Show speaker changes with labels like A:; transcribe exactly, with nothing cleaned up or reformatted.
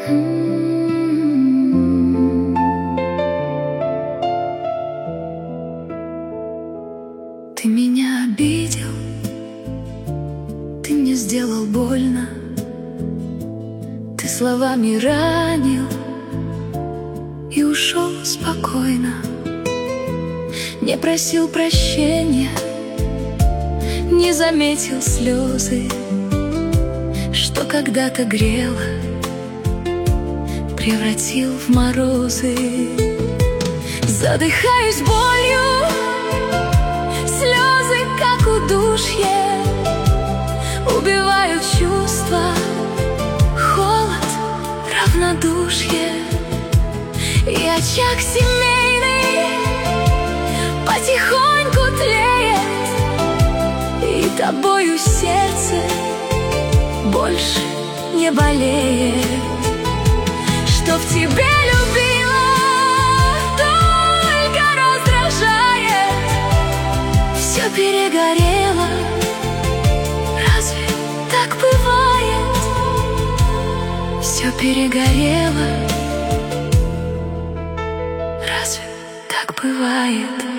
A: Ты меня обидел, ты мне сделал больно, ты словами ранил и ушел спокойно. Не просил прощения, не заметил слезы, что когда-то грело, превратил в морозы. Задыхаюсь болью, слезы как удушье убивают чувства, холод, равнодушие. И очаг семейный потихоньку тлеет, и тобою сердце больше не болеет. Что в тебе любила, только раздражает. Все перегорело, разве так бывает? Все перегорело, разве так бывает?